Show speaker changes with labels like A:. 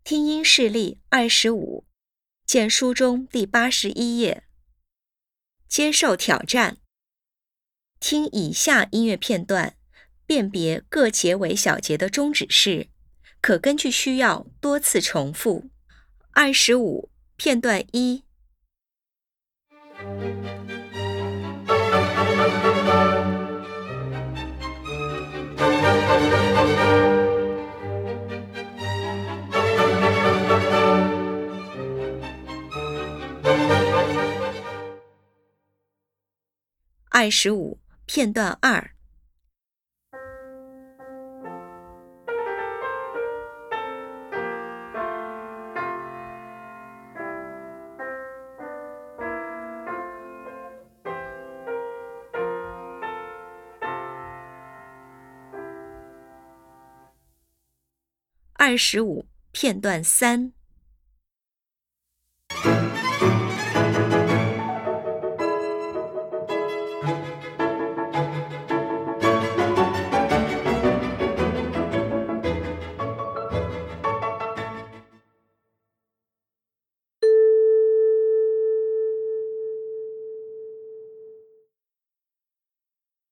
A: 听音示例25，见书中第81页。接受挑战。听以下音乐片段，辨别各结尾小节的终止式，可根据需要多次重复。25，片段1。25，片段2。25，片段3。